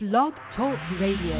Blog Talk Radio.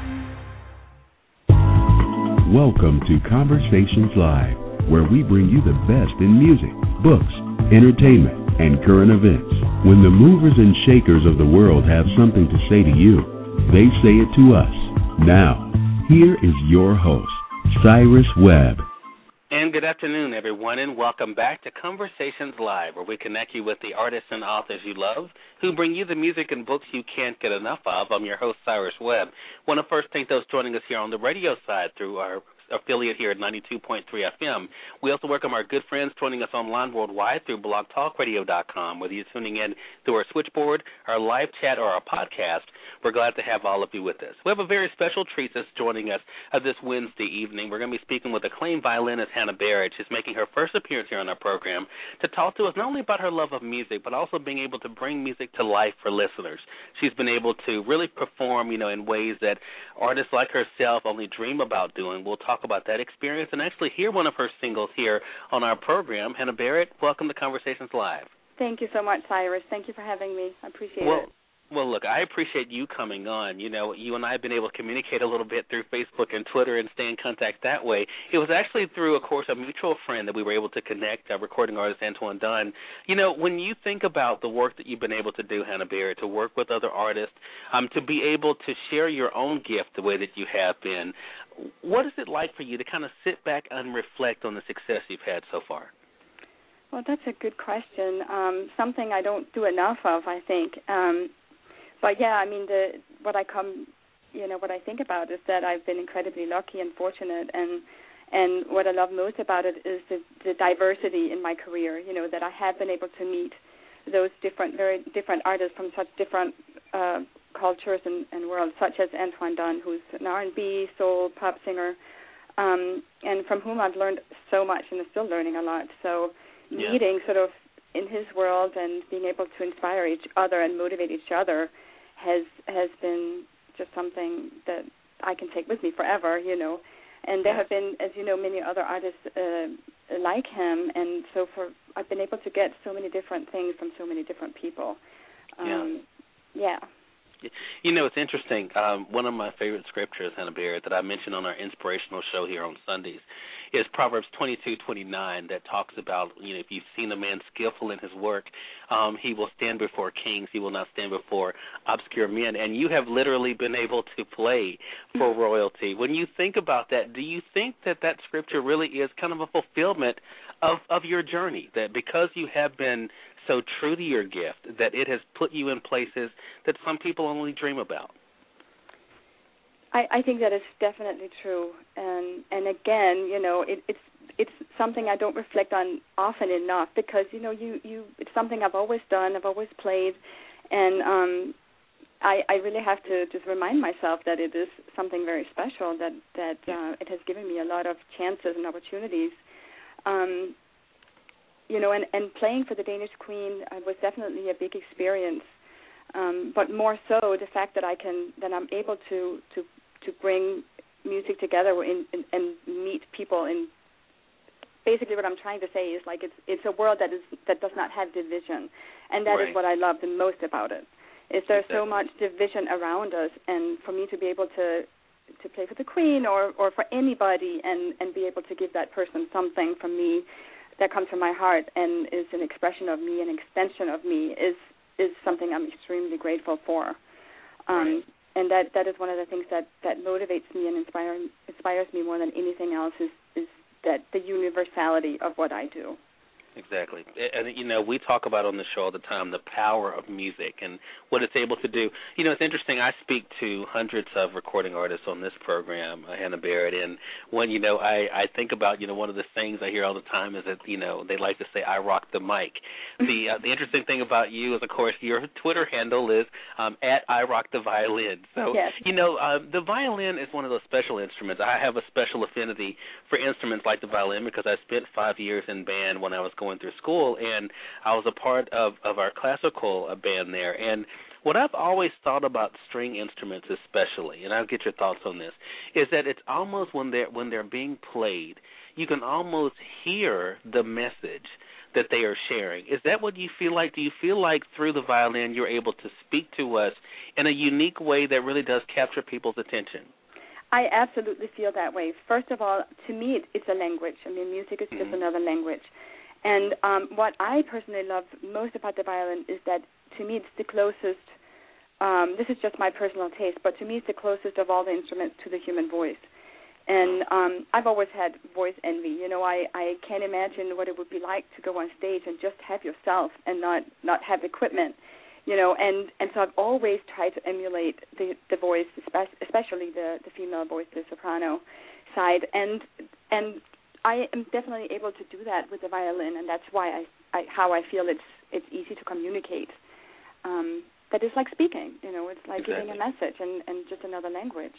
Welcome to Conversations Live, where we bring you the best in music, books, entertainment, and current events. When the movers and shakers of the world have something to say to you, they say it to us. Now, here is your host, Cyrus Webb. And good afternoon, everyone, and welcome back to Conversations Live, where we connect you with the artists and authors you love who bring you the music and books you can't get enough of. I'm your host, Cyrus Webb. I want to first thank those joining us here on the radio side through our affiliate here at 92.3 FM. We also welcome our good friends joining us online worldwide through blogtalkradio.com, whether you're tuning in through our switchboard, our live chat, or our podcast. We're glad to have all of you with us. We have a very special treat that's joining us this Wednesday evening. We're going to be speaking with acclaimed violinist Hannah Barrett. She's making her first appearance here on our program to talk to us not only about her love of music, but also being able to bring music to life for listeners. She's been able to really perform, in ways that artists like herself only dream about doing. We'll talk about that experience and actually hear one of her singles here on our program. Hannah Barrett, welcome to Conversations Live. Thank you so much, Cyrus. Thank you for having me. I appreciate it. Well, look, I appreciate you coming on. You and I have been able to communicate a little bit through Facebook and Twitter and stay in contact that way. It was actually through, of course, a mutual friend that we were able to connect, recording artist Antoine Dunn. When you think about the work that you've been able to do, Hannah Barrett, to work with other artists, to be able to share your own gift the way that you have been, what is it like for you to kind of sit back and reflect on the success you've had so far? Well, that's a good question. Something I don't do enough of, I think. But yeah, what I think about is that I've been incredibly lucky and fortunate, and what I love most about it is the diversity in my career. That I have been able to meet those very different artists from such different cultures and worlds, such as Antoine Dunn, who's an R&B, soul, pop singer, and from whom I've learned so much and am still learning a lot. So meeting sort of in his world and being able to inspire each other and motivate each other has been just something that I can take with me forever, And there have been, as you know, many other artists like him, and so I've been able to get so many different things from so many different people. It's interesting. One of my favorite scriptures, Hannah Barrett, that I mentioned on our inspirational show here on Sundays is Proverbs 22:29 that talks about, if you've seen a man skillful in his work, he will stand before kings. He will not stand before obscure men. And you have literally been able to play for royalty. When you think about that, do you think that scripture really is kind of a fulfillment of your journey, that because you have been so true to your gift, that it has put you in places that some people only dream about? I think that is definitely true, and again, it's something I don't reflect on often enough because it's something I've always done, I've always played, and I really have to just remind myself that it is something very special, that it has given me a lot of chances and opportunities. And playing for the Danish Queen was definitely a big experience. But more so, the fact that I'm able to bring music together and meet people. And basically, what I'm trying to say is it's a world that does not have division, and that is what I love the most about it. Is there's so much division around us, and for me to be able to play for the Queen or for anybody and be able to give that person something from me that comes from my heart and is an expression of me, an extension of me, is something I'm extremely grateful for. And that is one of the things that motivates me and inspires me more than anything else is that the universality of what I do. Exactly. And, we talk about on the show all the time the power of music and what it's able to do. It's interesting. I speak to hundreds of recording artists on this program, Hannah Barrett, and when, I think about, one of the things I hear all the time is that, they like to say, I rock the mic. The interesting thing about you is, of course, your Twitter handle is at I rock the violin. So, yes. The violin is one of those special instruments. I have a special affinity for instruments like the violin because I spent 5 years in band when I was going through school, and I was a part of our classical band there. And what I've always thought about string instruments especially, and I'll get your thoughts on this, is that it's almost when they're being played, you can almost hear the message that they are sharing. Is that what you feel like? Do you feel like through the violin you're able to speak to us in a unique way that really does capture people's attention? I absolutely feel that way. First of all, to me, it's a language. I mean, music is just another language. And what I personally love most about the violin is that, to me, it's the closest, this is just my personal taste, but to me it's the closest of all the instruments to the human voice. And I've always had voice envy. You know, I can't imagine what it would be like to go on stage and just have yourself and not have equipment. You know, and so I've always tried to emulate the voice, especially the female voice, the soprano side. And I am definitely able to do that with the violin, and that's why how I feel it's easy to communicate. That it's like speaking, you know, it's like giving a message and just another language.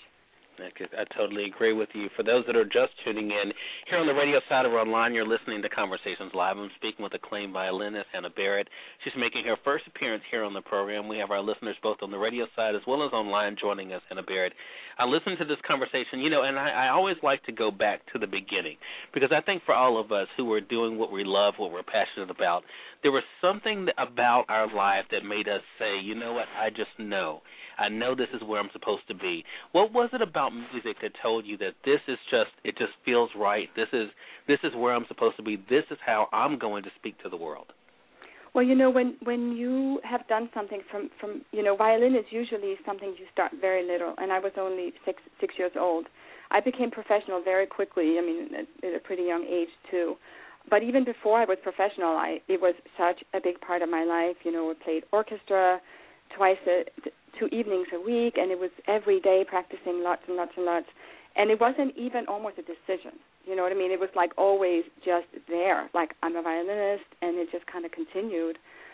I totally agree with you. For those that are just tuning in, here on the radio side or online, you're listening to Conversations Live. I'm speaking with acclaimed violinist Hannah Barrett. She's making her first appearance here on the program. We have our listeners both on the radio side as well as online joining us, Hannah Barrett. I listened to this conversation, you know, and I always like to go back to the beginning because I think for all of us who are doing what we love, what we're passionate about, there was something about our life that made us say, you know what, I just know. I know this is where I'm supposed to be. What was it about music that told you that this is just, it just feels right, this is where I'm supposed to be, this is how I'm going to speak to the world? Well, you know, when you have done something from you know, violin is usually something you start very little, and I was only six years old. I became professional very quickly, I mean, at a pretty young age, too. But even before I was professional, it was such a big part of my life. You know, I played orchestra twice 2 evenings a week, and it was every day practicing lots and lots and lots. And it wasn't even almost a decision. You know what I mean? It was like always just there, like I'm a violinist, and it just kind of continued.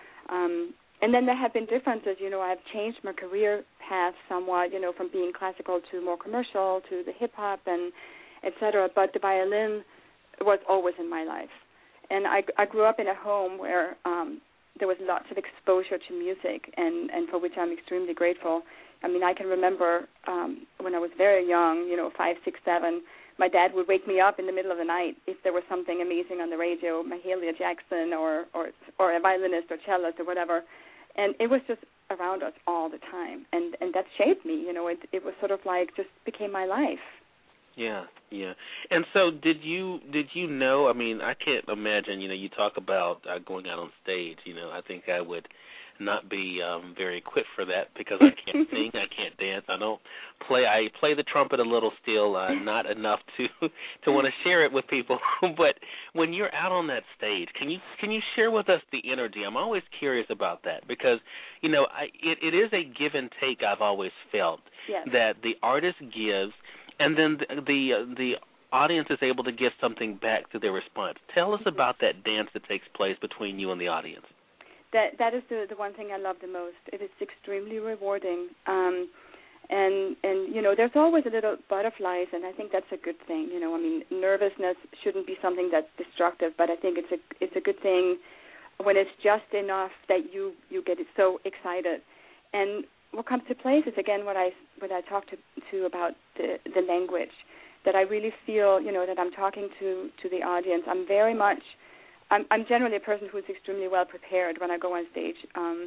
And then there have been differences. You know, I've changed my career path somewhat, you know, from being classical to more commercial to the hip-hop and et cetera. But the violin was always in my life. And I grew up in a home where there was lots of exposure to music, and for which I'm extremely grateful. I mean, I can remember when I was very young, you know, 5, 6, 7, my dad would wake me up in the middle of the night if there was something amazing on the radio, Mahalia Jackson or a violinist or cellist or whatever. And it was just around us all the time. And that shaped me, you know. It was sort of like just became my life. Yeah. And so did you know, I mean, I can't imagine, you know, you talk about going out on stage, you know, I think I would not be very equipped for that because I can't sing, I can't dance, I play the trumpet a little still, not enough to want to share it with people. But when you're out on that stage, can you share with us the energy? I'm always curious about that because, you know, it is a give and take I've always felt. Yes. That the artist gives, and then the audience is able to give something back to their response. Tell us about that dance that takes place between you and the audience. That is the one thing I love the most. It is extremely rewarding. And you know, there's always a little butterflies, and I think that's a good thing. You know, I mean, nervousness shouldn't be something that's destructive, but I think it's a good thing when it's just enough that you get so excited. And what comes to place is, again, what I talked to about the language, that I really feel, you know, that I'm talking to the audience. I'm generally a person who's extremely well prepared when I go on stage,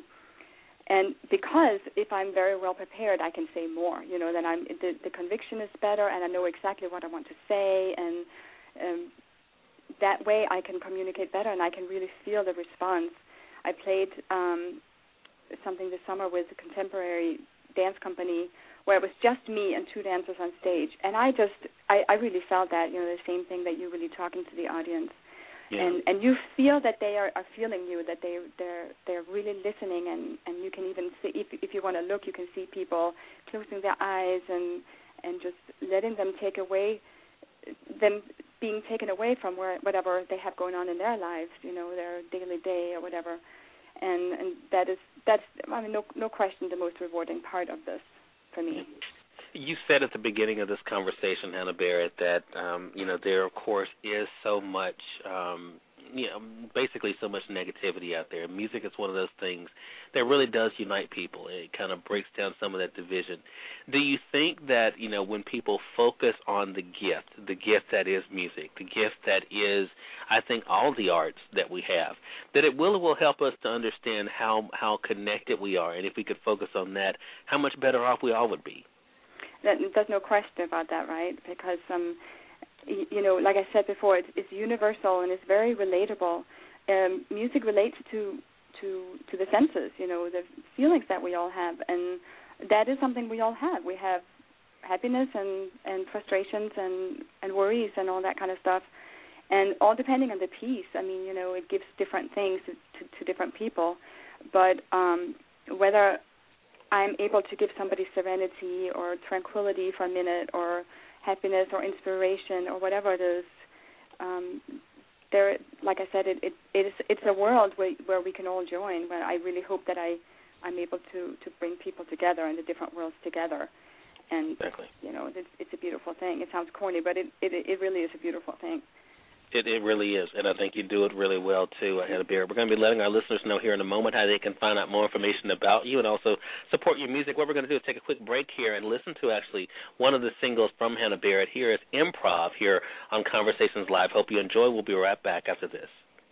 and because if I'm very well prepared, I can say more. You know, that the conviction is better, and I know exactly what I want to say, and that way I can communicate better, and I can really feel the response. I played something this summer with a contemporary dance company where it was just me and 2 dancers on stage, and I really felt that, you know, the same thing, that you're really talking to the audience. Yeah. And you feel that they are feeling you, that they're really listening, and you can even see, if you want to look, you can see people closing their eyes and just letting them being taken away from whatever they have going on in their lives, you know, their daily day or whatever. And that's I mean, no question the most rewarding part of this for me. You said at the beginning of this conversation, Hannah Barrett, that you know, there of course is so much basically so much negativity out there. Music is one of those things that really does unite people. It kind of breaks down some of that division. Do you think that, when people focus on the gift that is music, the gift that is, I think, all the arts that we have, that it will help us to understand how connected we are, and if we could focus on that, how much better off we all would be? There's no question about that, right? Because, like I said before, it's universal and it's very relatable. Music relates to the senses, the feelings that we all have, and that is something we all have. We have happiness and frustrations and worries and all that kind of stuff, and all depending on the piece. It gives different things to different people, but whether I'm able to give somebody serenity or tranquility for a minute, or happiness or inspiration or whatever it is, like I said, it's a world where we can all join. But I really hope that I'm able to bring people together and the different worlds together. And exactly. It's a beautiful thing. It sounds corny, but it really is a beautiful thing. It really is, and I think you do it really well, too, Hannah Barrett. We're going to be letting our listeners know here in a moment how they can find out more information about you and also support your music. What we're going to do is take a quick break here and listen to, actually, one of the singles from Hannah Barrett. Here is Improv here on Conversations Live. Hope you enjoy. We'll be right back after this.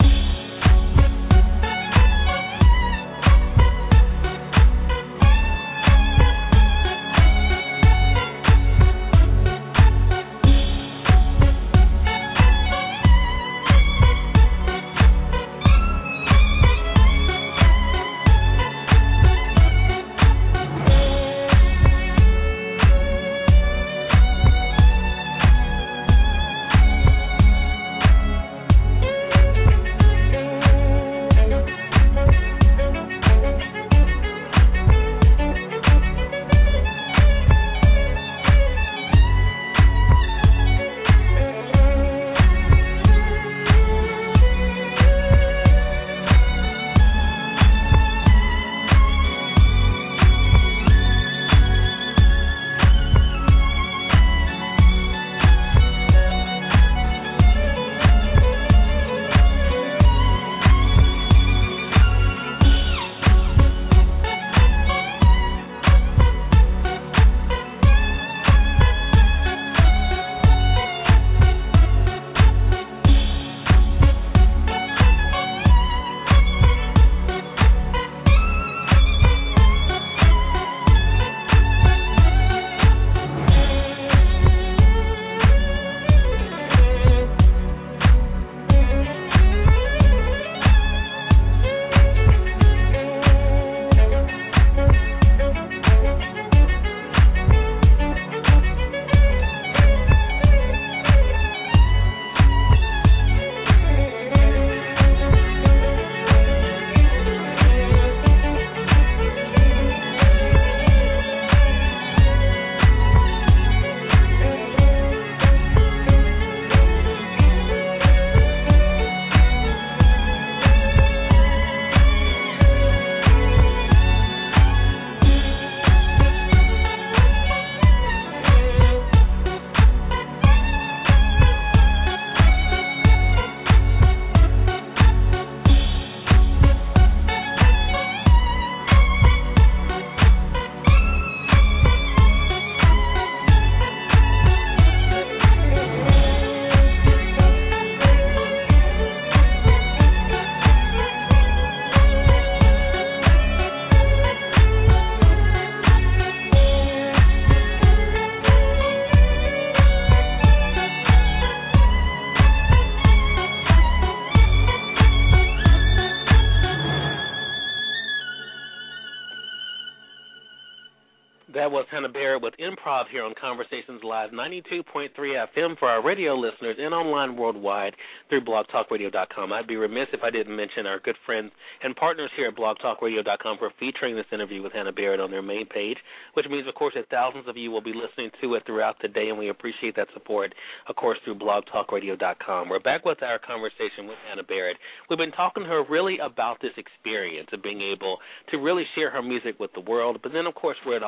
That was Hannah Barrett with Improv here on Conversations Live, 92.3 FM for our radio listeners and online worldwide through blogtalkradio.com. I'd be remiss if I didn't mention our good friends and partners here at blogtalkradio.com for featuring this interview with Hannah Barrett on their main page, which means, of course, that thousands of you will be listening to it throughout the day, and we appreciate that support, of course, through blogtalkradio.com. We're back with our conversation with Hannah Barrett. We've been talking to her really about this experience of being able to really share her music with the world, but then, of course, where it all began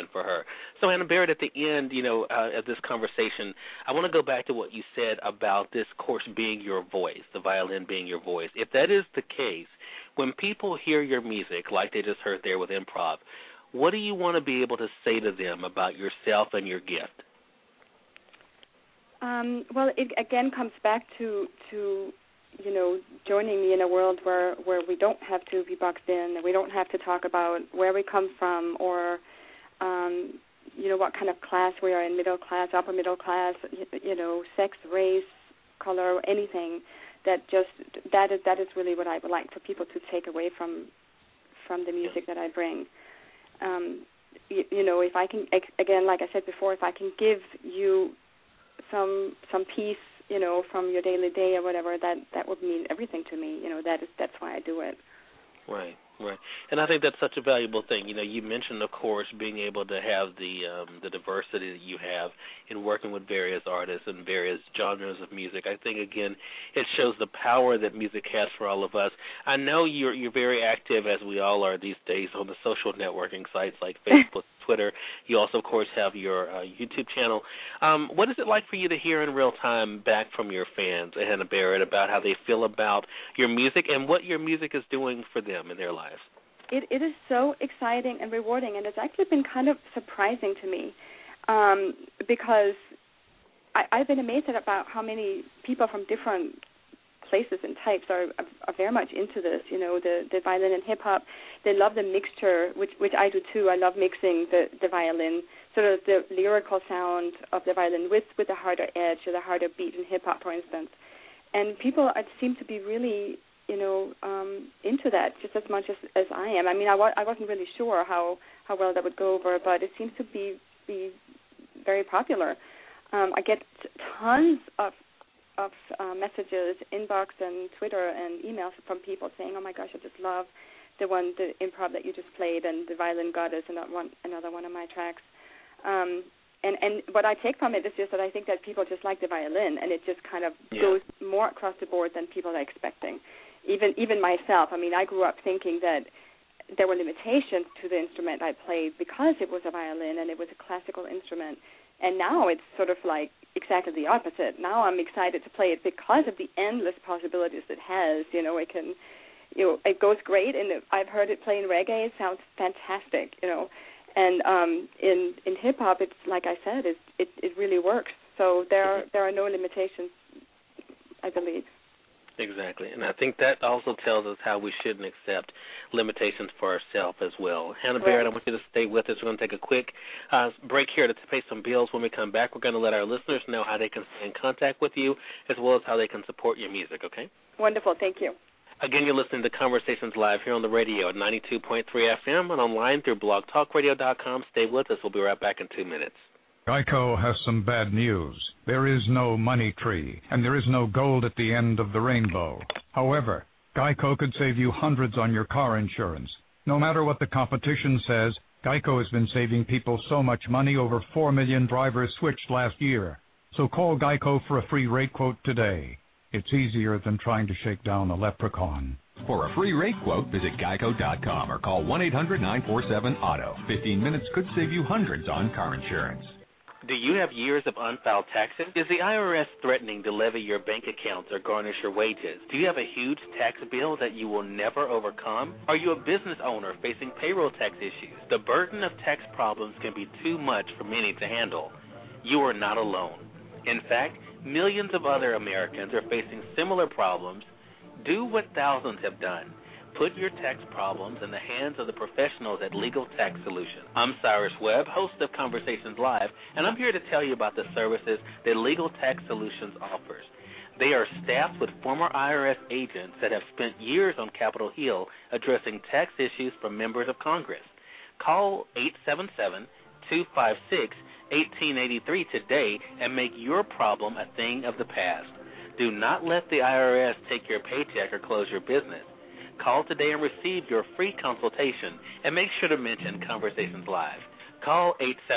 been for her. So, Hannah Barrett, at the end, of this conversation, I want to go back to what you said about this course being your voice, the violin being your voice. If that is the case, when people hear your music, like they just heard there with improv, what do you want to be able to say to them about yourself and your gift? Well, it again comes back to joining me in a world where we don't have to be boxed in, and we don't have to talk about where we come from or, what kind of class we are in, middle class, upper middle class, sex, race, color, anything. That is really what I would like for people to take away from the music that I bring. If I can, again, like I said before, if I can give you some peace, from your daily day or whatever, that would mean everything to me. That's why I do it. Right. And I think that's such a valuable thing. You mentioned, of course, being able to have the diversity that you have in working with various artists and various genres of music. I think, again, it shows the power that music has for all of us. I know you're very active, as we all are these days, on the social networking sites like Facebook, Twitter. You also, of course, have your YouTube channel. What is it like for you to hear in real time back from your fans, Hannah Barrett, about how they feel about your music and what your music is doing for them in their lives? It is so exciting and rewarding, and it's actually been kind of surprising to me because I've been amazed about how many people from different places and types are very much into this, the violin and hip-hop. They love the mixture, which I do too. I love mixing the violin, sort of the lyrical sound of the violin with the harder edge or the harder beat in hip-hop, for instance. And people seem to be really into that just as much as I am. I mean, I wasn't really sure how well that would go over, but it seems to be very popular. I get tons of messages, inbox and Twitter and emails from people saying, "Oh my gosh, I just love the improv that you just played, and the Violin Goddess, and another one of my tracks." And what I take from it is just that I think that people just like the violin, and it just kind of goes more across the board than people are expecting. Even myself, I mean, I grew up thinking that there were limitations to the instrument I played because it was a violin and it was a classical instrument. And now it's sort of like exactly the opposite. Now I'm excited to play it because of the endless possibilities it has. It can, it goes great, and I've heard it play in reggae. It sounds fantastic, And in hip hop, it's like I said, it really works. So there are no limitations, I believe. Exactly, and I think that also tells us how we shouldn't accept limitations for ourselves as well. Hannah Barrett, I want you to stay with us. We're going to take a quick break here to pay some bills. When we come back, we're going to let our listeners know how they can stay in contact with you as well as how they can support your music, okay? Wonderful, thank you. Again, you're listening to Conversations Live here on the radio at 92.3 FM and online through blogtalkradio.com. Stay with us. We'll be right back in 2 minutes. Geico has some bad news. There is no money tree, and there is no gold at the end of the rainbow. However, Geico could save you hundreds on your car insurance. No matter what the competition says, Geico has been saving people so much money, over 4 million drivers switched last year. So call Geico for a free rate quote today. It's easier than trying to shake down a leprechaun. For a free rate quote, visit geico.com or call 1-800-947-AUTO. 15 minutes could save you hundreds on car insurance. Do you have years of unfiled taxes? Is the IRS threatening to levy your bank accounts or garnish your wages? Do you have a huge tax bill that you will never overcome? Are you a business owner facing payroll tax issues? The burden of tax problems can be too much for many to handle. You are not alone. In fact, millions of other Americans are facing similar problems. Do what thousands have done. Put your tax problems in the hands of the professionals at Legal Tax Solutions. I'm Cyrus Webb, host of Conversations Live, and I'm here to tell you about the services that Legal Tax Solutions offers. They are staffed with former IRS agents that have spent years on Capitol Hill addressing tax issues for members of Congress. Call 877-256-1883 today and make your problem a thing of the past. Do not let the IRS take your paycheck or close your business. Call today and receive your free consultation, and make sure to mention Conversations Live. Call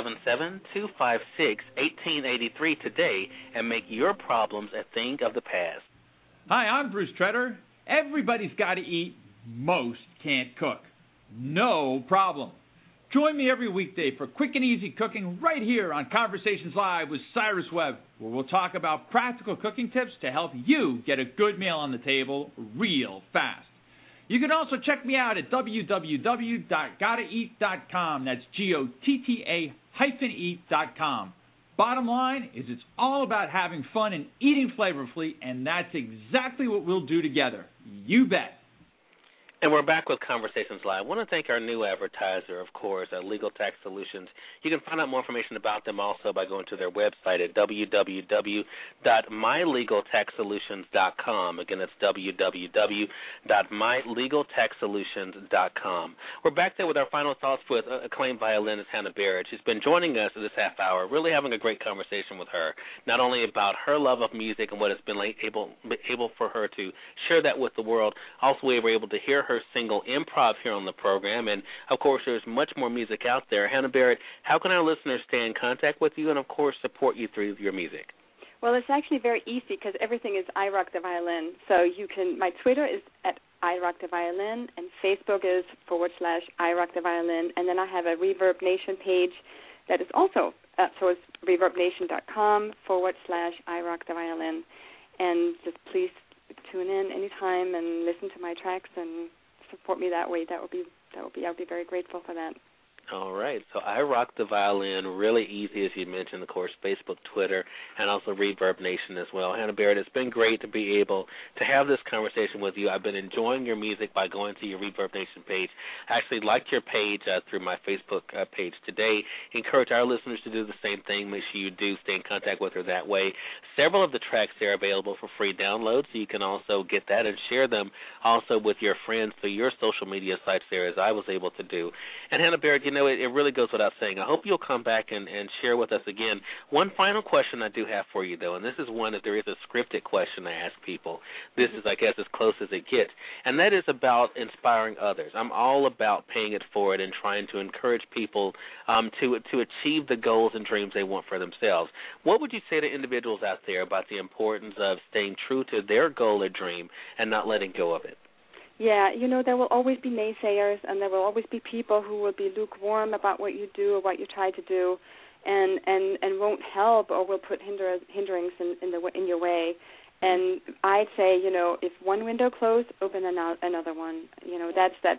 877-256-1883 today and make your problems a thing of the past. Hi, I'm Bruce Tretter. Everybody's got to eat. Most can't cook. No problem. Join me every weekday for quick and easy cooking right here on Conversations Live with Cyrus Webb, where we'll talk about practical cooking tips to help you get a good meal on the table real fast. You can also check me out at www.gottaeat.com. That's GOTTA-eat.com. Bottom line is it's all about having fun and eating flavorfully, and that's exactly what we'll do together. You bet. And we're back with Conversations Live. I want to thank our new advertiser, of course, Legal Tax Solutions. You can find out more information about them also by going to their website at www.mylegaltaxsolutions.com. Again, that's www.mylegaltaxsolutions.com. We're back there with our final thoughts with acclaimed violinist Hannah Barrett. She's been joining us this half hour, really having a great conversation with her, not only about her love of music and what it's been able for her to share that with the world, also we were able to hear her single Improv here on the program, and of course there's much more music out there. Hannah Barrett, how can our listeners stay in contact with you and of course support you through your music? Well, it's actually very easy because everything is I Rock the Violin. So you can, my Twitter is at I Rock the Violin, and Facebook is /I Rock the Violin, and then I have a Reverb Nation page that is also, so it's reverbnation.com /I Rock the Violin, and just please tune in anytime and listen to my tracks and support me that way. I'll be very grateful for that. All right. So I Rock the Violin, really easy, as you mentioned, of course, Facebook, Twitter, and also Reverb Nation as well. Hannah Barrett, it's been great to be able to have this conversation with you. I've been enjoying your music by going to your Reverb Nation page. I actually liked your page through my Facebook page today. Encourage our listeners to do the same thing. Make sure you do stay in contact with her that way. Several of the tracks there are available for free download, so you can also get that and share them also with your friends through your social media sites there, as I was able to do. And Hannah Barrett, you know, it really goes without saying. I hope you'll come back and share with us again. One final question I do have for you, though, and this is one, if there is a scripted question I ask people, this is, I guess, as close as it gets, and that is about inspiring others. I'm all about paying it forward and trying to encourage people to achieve the goals and dreams they want for themselves. What would you say to individuals out there about the importance of staying true to their goal or dream and not letting go of it? Yeah, you know, there will always be naysayers, and there will always be people who will be lukewarm about what you do or what you try to do, and won't help or will put hindrance in your way. And I'd say, you know, if one window closed, open another one. You know, that's that.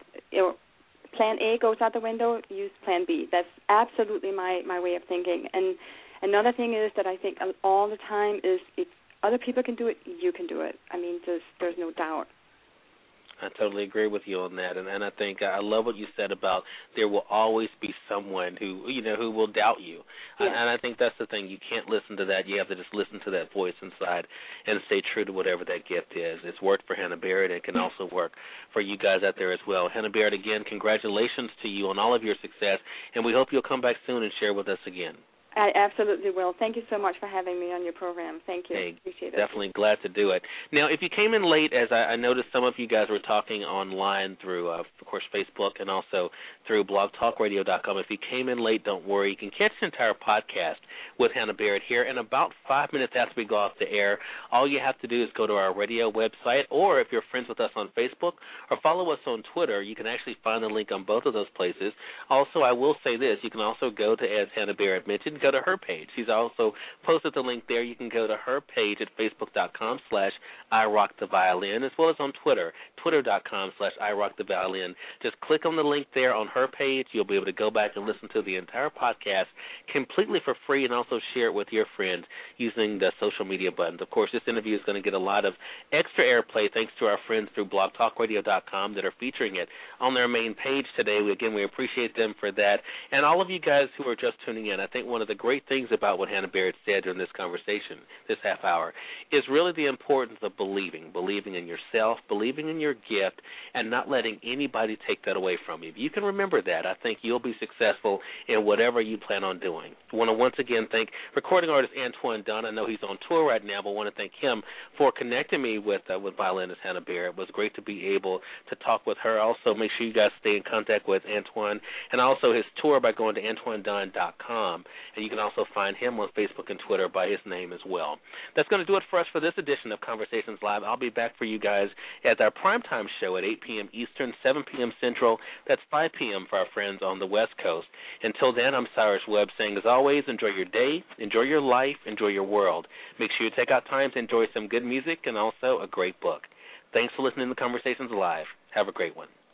Plan A goes out the window, use Plan B. That's absolutely my way of thinking. And another thing is that I think all the time is if other people can do it, you can do it. I mean, there's no doubt. I totally agree with you on that, and I think I love what you said about there will always be someone who will doubt you, yeah. And I think that's the thing. You can't listen to that. You have to just listen to that voice inside and stay true to whatever that gift is. It's worked for Hannah Barrett. It can also work for you guys out there as well. Hannah Barrett, again, congratulations to you on all of your success, and we hope you'll come back soon and share with us again. I absolutely will. Thank you so much for having me on your program. Thank you. Hey, appreciate it. Definitely glad to do it. Now, if you came in late, as I noticed some of you guys were talking online through, of course, Facebook and also through blogtalkradio.com. If you came in late, don't worry. You can catch the entire podcast with Hannah Barrett here in about 5 minutes after we go off the air. All you have to do is go to our radio website, or if you're friends with us on Facebook or follow us on Twitter, you can actually find the link on both of those places. Also, I will say this. You can also go to, as Hannah Barrett mentioned, go to her page. She's also posted the link there. You can go to her page at facebook.com/IRockTheViolin, as well as on Twitter, twitter.com/IRockTheViolin. Just click on the link there on her page. You'll be able to go back and listen to the entire podcast completely for free and also share it with your friends using the social media buttons. Of course, this interview is going to get a lot of extra airplay thanks to our friends through blogtalkradio.com that are featuring it on their main page today. Again, we appreciate them for that. And all of you guys who are just tuning in, I think one of the great things about what Hannah Barrett said during this conversation, this half hour, is really the importance of believing in yourself, believing in your gift, and not letting anybody take that away from you. If you can remember that, I think you'll be successful in whatever you plan on doing. I want to once again thank recording artist Antoine Dunn. I know he's on tour right now, but I want to thank him for connecting me with violinist Hannah Barrett. It was great to be able to talk with her. Also, make sure you guys stay in contact with Antoine and also his tour by going to AntoineDunn.com. and you can also find him on Facebook and Twitter by his name as well. That's going to do it for us for this edition of Conversations Live. I'll be back for you guys at our primetime show at 8 p.m. Eastern, 7 p.m. Central. That's 5 p.m. for our friends on the West Coast. Until then, I'm Cyrus Webb saying, as always, enjoy your day, enjoy your life, enjoy your world. Make sure you take out time to enjoy some good music and also a great book. Thanks for listening to Conversations Live. Have a great one.